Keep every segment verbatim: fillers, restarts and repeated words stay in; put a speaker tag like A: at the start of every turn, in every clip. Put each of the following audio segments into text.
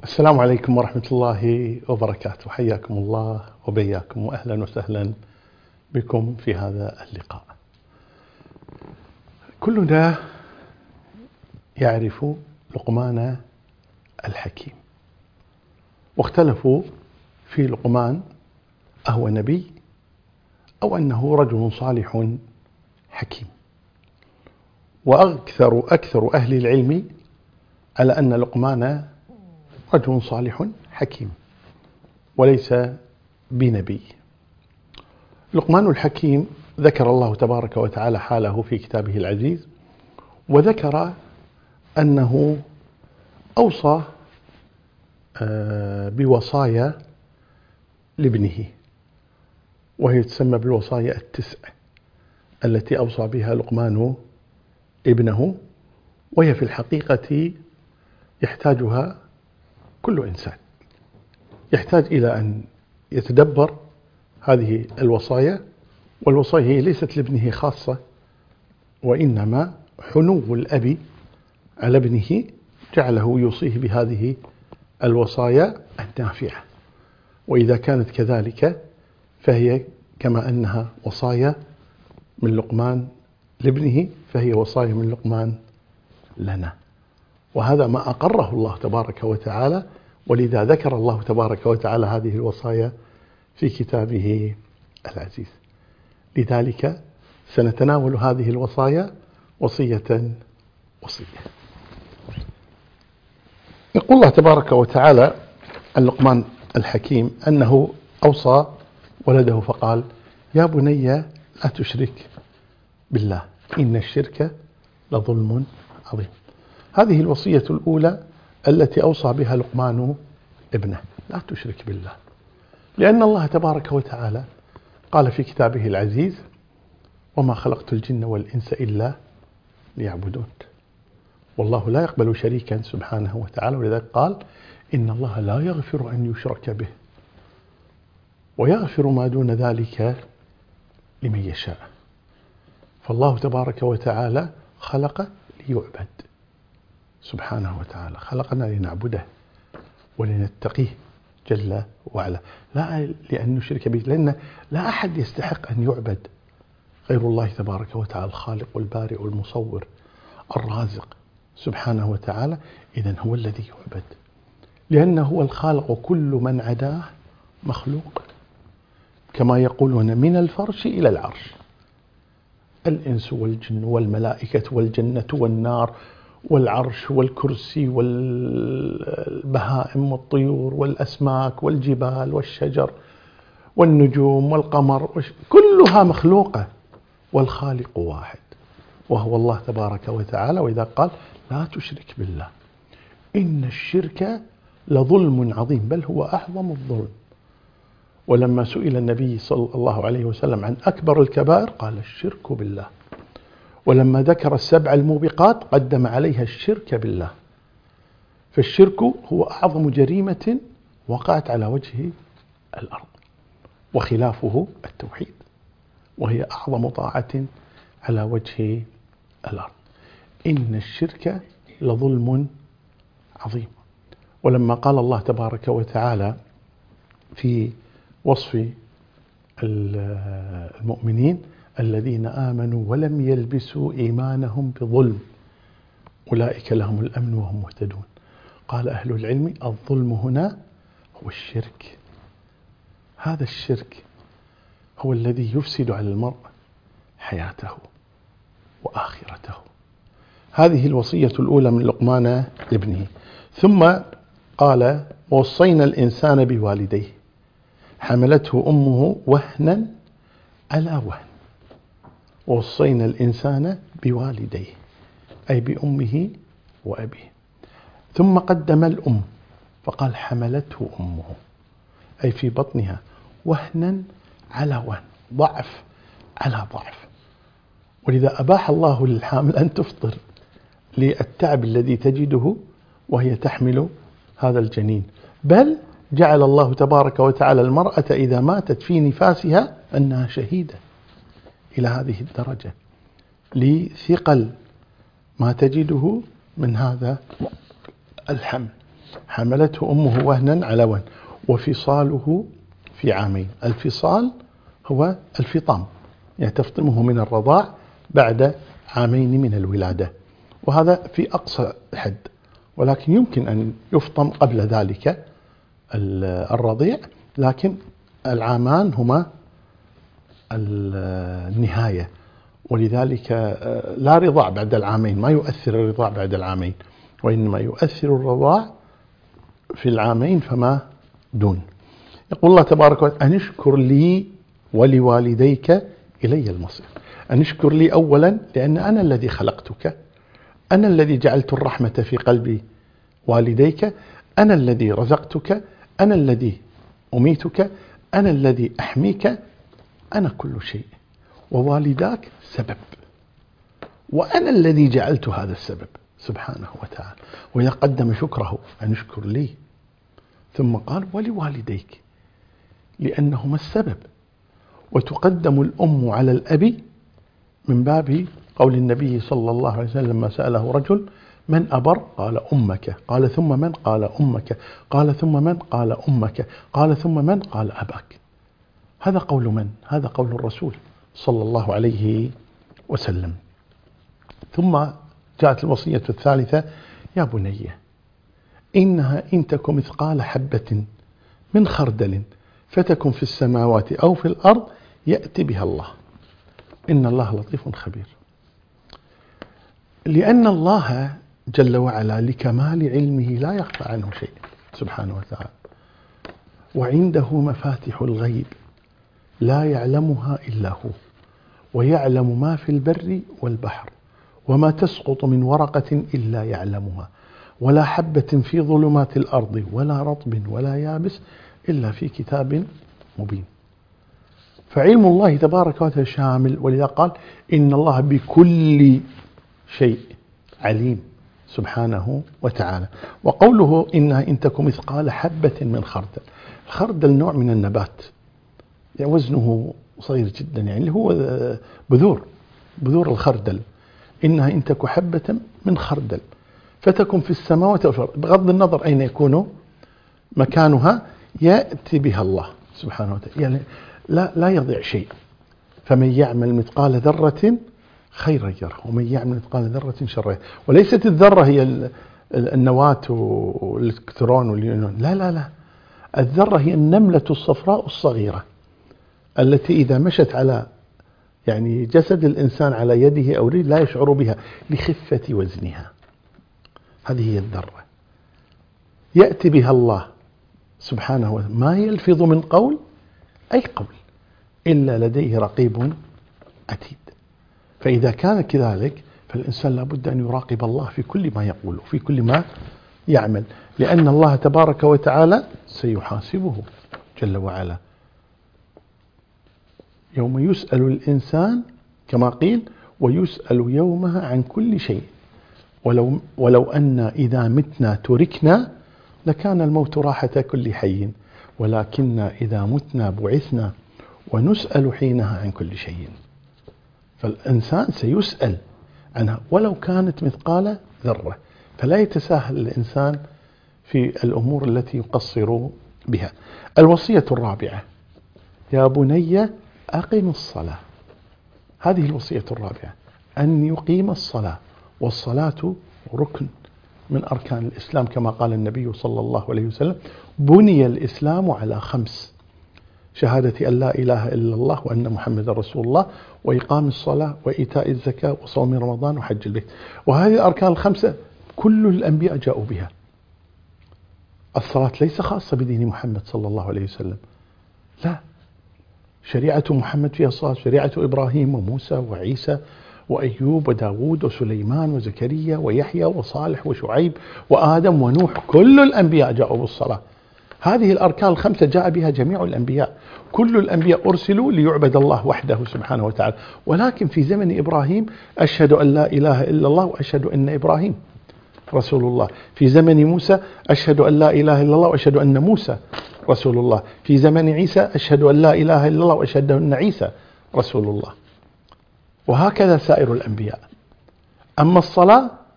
A: السلام عليكم ورحمة الله وبركاته. حياكم الله وبياكم وأهلا وسهلا بكم في هذا اللقاء. كلنا يعرف لقمان الحكيم، واختلفوا في لقمان أهو نبي أو أنه رجل صالح حكيم. وأكثر أكثر أهل العلم على أن لقمان رجل صالح حكيم وليس بنبي. لقمان الحكيم ذكر الله تبارك وتعالى حاله في كتابه العزيز، وذكر أنه أوصى بوصايا لابنه، وهي تسمى بالوصايا التسع التي أوصى بها لقمان ابنه، وهي في الحقيقة يحتاجها كل إنسان، يحتاج إلى أن يتدبر هذه الوصايا. والوصايا هي ليست لابنه خاصة، وإنما حنو الأب على ابنه جعله يوصيه بهذه الوصايا النافعة. وإذا كانت كذلك فهي كما أنها وصايا من لقمان لابنه فهي وصايا من لقمان لنا، وهذا ما أقره الله تبارك وتعالى، ولذا ذكر الله تبارك وتعالى هذه الوصايا في كتابه العزيز. لذلك سنتناول هذه الوصايا وصية وصية. يقول الله تبارك وتعالى عن لقمان الحكيم أنه أوصى ولده فقال: يا بني لا تشرك بالله إن الشرك لظلم عظيم. هذه الوصية الأولى التي أوصى بها لقمان ابنه، لا تشرك بالله، لأن الله تبارك وتعالى قال في كتابه العزيز: وما خلقت الجن والإنس إلا ليعبدون. والله لا يقبل شريكا سبحانه وتعالى، ولذلك قال: إن الله لا يغفر أن يشرك به ويغفر ما دون ذلك لمن يشاء. فالله تبارك وتعالى خلق ليعبد سبحانه وتعالى، خلقنا لنعبده ولنتقيه جل وعلا، لا لأن نشرك به، لأن لا أحد يستحق أن يعبد غير الله تبارك وتعالى، الخالق والبارئ والمصور الرازق سبحانه وتعالى. إذن هو الذي يعبد، لأنه هو الخالق، وكل من عداه مخلوق، كما يقولون من الفرش إلى العرش، الإنس والجن والملائكة والجنة والنار والعرش والكرسي والبهائم والطيور والأسماك والجبال والشجر والنجوم والقمر، كلها مخلوقة، والخالق واحد وهو الله تبارك وتعالى. وإذا قال: لا تشرك بالله إن الشرك لظلم عظيم، بل هو أعظم الظلم. ولما سئل النبي صلى الله عليه وسلم عن أكبر الكبائر قال: الشرك بالله. ولما ذكر السبع الموبقات قدم عليها الشرك بالله. فالشرك هو أعظم جريمة وقعت على وجه الأرض، وخلافه التوحيد، وهي أعظم طاعة على وجه الأرض. إن الشرك لظلم عظيم. ولما قال الله تبارك وتعالى في وصف المؤمنين: الذين آمنوا ولم يلبسوا إيمانهم بظلم أولئك لهم الأمن وهم مهتدون، قال أهل العلم: الظلم هنا هو الشرك. هذا الشرك هو الذي يفسد على المرء حياته وآخرته. هذه الوصية الأولى من لقمان لابنه. ثم قال: ووصينا الإنسان بوالديه حملته أمه وهنا على وهن. ووصينا الإنسان بوالديه أي بأمه وأبيه. ثم قدم الأم فقال: حملته أمه أي في بطنها وهنا على وهن، ضعف على ضعف. ولذا أباح الله للحامل أن تفطر للتعب الذي تجده وهي تحمل هذا الجنين، بل جعل الله تبارك وتعالى المرأة إذا ماتت في نفاسها أنها شهيدة إلى هذه الدرجة، لثقل ما تجده من هذا الحمل. حملته أمه وهنا على وهن وفصاله في عامين. الفصال هو الفطام، يعني تفطمه من الرضاع بعد عامين من الولادة، وهذا في أقصى حد، ولكن يمكن أن يفطم قبل ذلك الرضيع، لكن العامان هما النهاية، ولذلك لا رضاع بعد العامين، ما يؤثر الرضاع بعد العامين، وإنما يؤثر الرضاع في العامين فما دون. يقول الله تبارك وتعالى: أن اشكر لي ولوالديك إلي المصير. أن اشكر لي أولا لأن أنا الذي خلقتك، أنا الذي جعلت الرحمة في قلب والديك، أنا الذي رزقتك، أنا الذي أميتك، أنا الذي أحميك، أنا كل شيء، ووالداك سبب، وأنا الذي جعلت هذا السبب سبحانه وتعالى. وإذا قدم شكره أن اشكر لي، ثم قال ولوالديك لأنهما السبب. وتقدم الأم على الأب من باب قول النبي صلى الله عليه وسلم لما سأله رجل: من أبر؟ قال أمك. قال ثم من؟ قال أمك. قال ثم من؟ قال أمك. قال ثم من؟ قال أباك. هذا قول من؟ هذا قول الرسول صلى الله عليه وسلم. ثم جاءت الوصية الثالثة: يا بني إنها إن تك مثقال حبة من خردل فتكن في السماوات أو في الأرض يأتي بها الله إن الله لطيف خبير. لأن الله جل وعلا لكمال علمه لا يخفى عنه شيء سبحانه وتعالى، وعنده مفاتح الغيب لا يعلمها إلا هو، ويعلم ما في البر والبحر، وما تسقط من ورقة إلا يعلمها، ولا حبة في ظلمات الأرض ولا رطب ولا يابس إلا في كتاب مبين. فعلم الله تبارك وتعالى شامل، ولذا قال: إن الله بكل شيء عليم سبحانه وتعالى. وقوله إنها إن تك مثقال حبة من خردل، الخردل نوع من النبات يعني وزنه صغير جدا، يعني اللي هو بذور بذور الخردل. إنها إن تك حبة من خردل فتكن في السماوات والأرض، بغض النظر أين يكون مكانها يأتي بها الله سبحانه وتعالى، يعني لا لا يضيع شيء. فمن يعمل مثقال ذرة خيرا يره، ومن يعمل مثقال ذرة شرا يره. وليست الذرة هي النواة والإلكترون واليونون، لا لا لا، الذرة هي النملة الصفراء الصغيرة التي إذا مشت على يعني جسد الإنسان على يده أو رجله لا يشعر بها لخفة وزنها، هذه هي الذرة. يأتي بها الله سبحانه وتعالى، ما يلفظ من قول أي قول إلا لديه رقيب عتيد. فإذا كان كذلك فالإنسان لابد أن يراقب الله في كل ما يقول وفي كل ما يعمل، لأن الله تبارك وتعالى سيحاسبه جل وعلا يوم يسأل الإنسان كما قيل: ويسأل يومها عن كل شيء ولو, ولو أن إذا متنا تركنا لكان الموت راحة كل حي، ولكن إذا متنا بعثنا ونسأل حينها عن كل شيء. فالإنسان سيسأل عنها ولو كانت مثقال ذرة، فلا يتساهل الإنسان في الأمور التي يقصر بها. الوصية الرابعة: يا بني أقم الصلاة. هذه الوصية الرابعة، أن يقيم الصلاة، والصلاة ركن من أركان الإسلام كما قال النبي صلى الله عليه وسلم: بني الإسلام على خمس: شهادة أن لا إله إلا الله وأن محمد رسول الله، وإقام الصلاة، وإيتاء الزكاة، وصوم رمضان، وحج البيت. وهذه الأركان الخمسة كل الأنبياء جاءوا بها. الصلاة ليس خاصة بدين محمد صلى الله عليه وسلم، لا، شريعة محمد فيها الصلاة، شريعة إبراهيم وموسى وعيسى وأيوب وداود وسليمان وزكريا ويحيى وصالح وشعيب وآدم ونوح، كل الأنبياء جاءوا بالصلاة. هذه الأركان الخمسة جاء بها جميع الأنبياء، كل الأنبياء أرسلوا ليعبد الله وحده سبحانه وتعالى. ولكن في زمن إبراهيم أشهد أن لا إله إلا الله وأشهد أن إبراهيم رسول الله. في زمن موسى أشهد أن لا إله إلا الله وأشهد أن موسى رسول الله. في زمن عيسى أشهد أن لا إله إلا الله وأشهد أن عيسى رسول الله. وهكذا سائر الأنبياء. أما الصلاة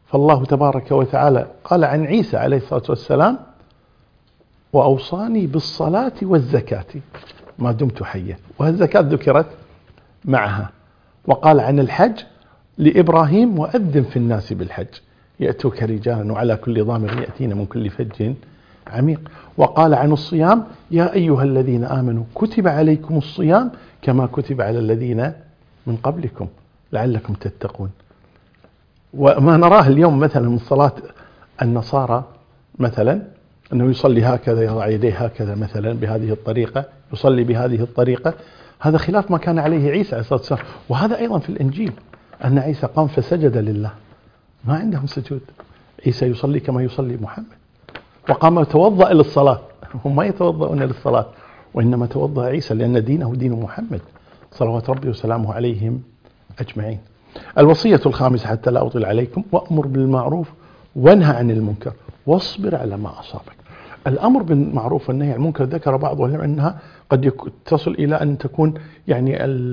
A: فالله تبارك وتعالى قال عن عيسى عليه الصلاة والسلام: وأوصاني بالصلاة والزكاة ما دمت حيا، والزكاة ذكرت معها. وقال عن الحج لإبراهيم: وأذن في الناس بالحج يأتوك رجالا وعلى كل ضامر يأتين من كل فج عميق. وقال عن الصيام: يا أيها الذين آمنوا كتب عليكم الصيام كما كتب على الذين من قبلكم لعلكم تتقون. وما نراه اليوم مثلا من صلاة النصارى مثلا أنه يصلي هكذا، يضع يديه هكذا مثلا بهذه الطريقة، يصلي بهذه الطريقة، هذا خلاف ما كان عليه عيسى عليه الصلاة والسلام. وهذا أيضا في الإنجيل أن عيسى قام فسجد لله، ما عندهم سجود. عيسى يصلي كما يصلي محمد، وقام توضأ للصلاة، هم ما يتوضؤون للصلاة، وإنما توضأ عيسى لأن دينه دين محمد صلوات ربي وسلامه عليهم أجمعين. الوصية الخامسة حتى لا أطيل عليكم: وأمر بالمعروف وانهى عن المنكر واصبر على ما أصابك. الأمر بالمعروف والنهي عن المنكر ذكر بعض العلماء أنها قد تصل إلى أن تكون يعني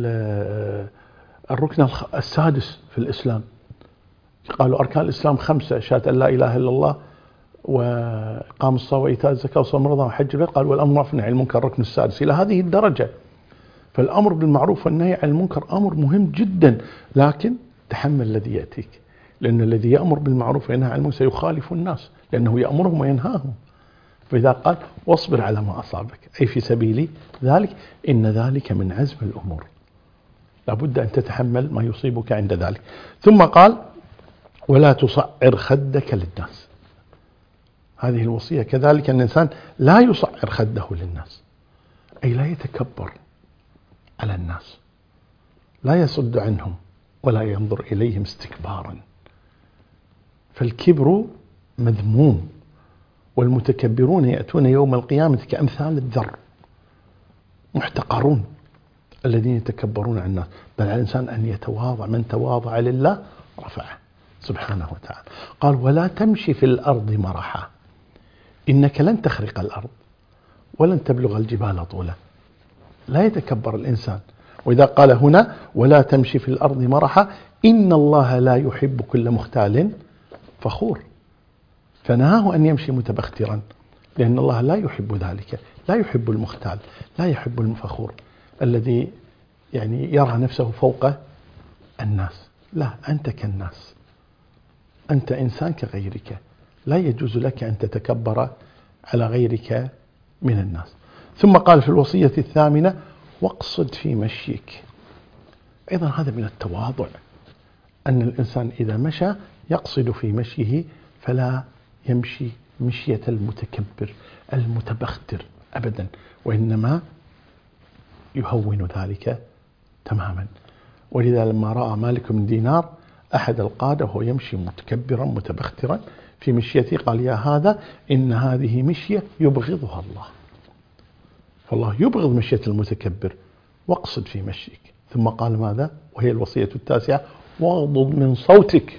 A: الركن السادس في الإسلام. قالوا أركان الإسلام خمسة: شهادة أن لا إله إلا الله، وإقام الصلاة وإيتاء الزكاة وصوم رمضان وحج البيت. قال والأمر بالمعروف والنهي عن المنكر الركن السادس، إلى هذه الدرجة. فالأمر بالمعروف والنهي عن المنكر أمر مهم جدا، لكن تحمل الذي يأتيك، لأن الذي يأمر بالمعروف وينهى عن المنكر سيخالف الناس، لأنه يأمرهم وينهاهم. فإذا قال واصبر على ما أصابك أي في سبيل ذلك، إن ذلك من عزم الأمور، لابد أن تتحمل ما يصيبك عند ذلك. ثم قال ولا تصعر خدك للناس. هذه الوصية كذلك، أن الإنسان لا يصعر خده للناس، أي لا يتكبر على الناس، لا يصد عنهم ولا ينظر إليهم استكبارا. فالكبر مذموم، والمتكبرون يأتون يوم القيامة كأمثال الذر محتقرون الذين يتكبرون عن الناس. بل على الإنسان أن يتواضع، من تواضع لله رفعه سبحانه وتعالى. قال ولا تمشي في الأرض مرحا إنك لن تخرق الأرض ولن تبلغ الجبال طولا. لا يتكبر الإنسان. وإذا قال هنا ولا تمشي في الأرض مرحا إن الله لا يحب كل مختال فخور، فنهاه أن يمشي متبخترا، لأن الله لا يحب ذلك، لا يحب المختال، لا يحب الفخور الذي يعني يرى نفسه فوق الناس. لا، أنت كالناس، أنت إنسان كغيرك، لا يجوز لك أن تتكبر على غيرك من الناس. ثم قال في الوصية الثامنة واقصد في مشيك. أيضا هذا من التواضع، أن الإنسان إذا مشى يقصد في مشيه، فلا يمشي مشية المتكبر المتبختر أبدا، وإنما يهون ذلك تماما. ولذا لما رأى مالك بن دينار أحد القادة وهو يمشي متكبرا متبخترا في مشيته، قال يا هذا إن هذه مشية يبغضها الله. فالله يبغض مشية المتكبر، واقصد في مشيك. ثم قال ماذا؟ وهي الوصية التاسعة واغضض من صوتك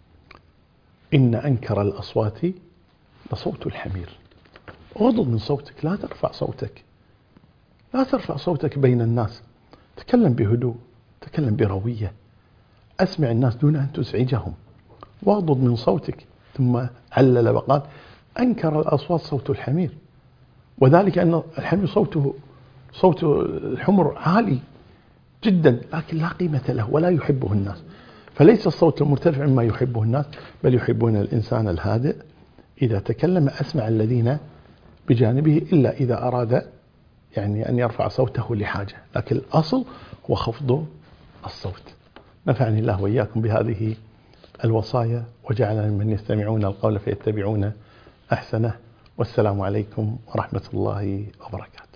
A: إن أنكر الأصوات لصوت الحمير. اغضض من صوتك، لا ترفع صوتك، لا ترفع صوتك بين الناس، تكلم بهدوء، تكلم بروية، أسمع الناس دون أن تزعجهم. واغضض من صوتك. ثم علل وقال أنكر الأصوات صوت الحمير، وذلك أن الحمير صوته صوت الحمر عالي جدا، لكن لا قيمة له ولا يحبه الناس. فليس الصوت المرتفع مما يحبه الناس، بل يحبون الإنسان الهادئ إذا تكلم أسمع الذين بجانبه، إلا إذا أراد يعني أن يرفع صوته لحاجة، لكن الأصل هو خفض الصوت. نفعني الله وإياكم بهذه الوصايا، وجعلنا ممن يستمعون القول فيتبعون أحسنه. والسلام عليكم ورحمة الله وبركاته.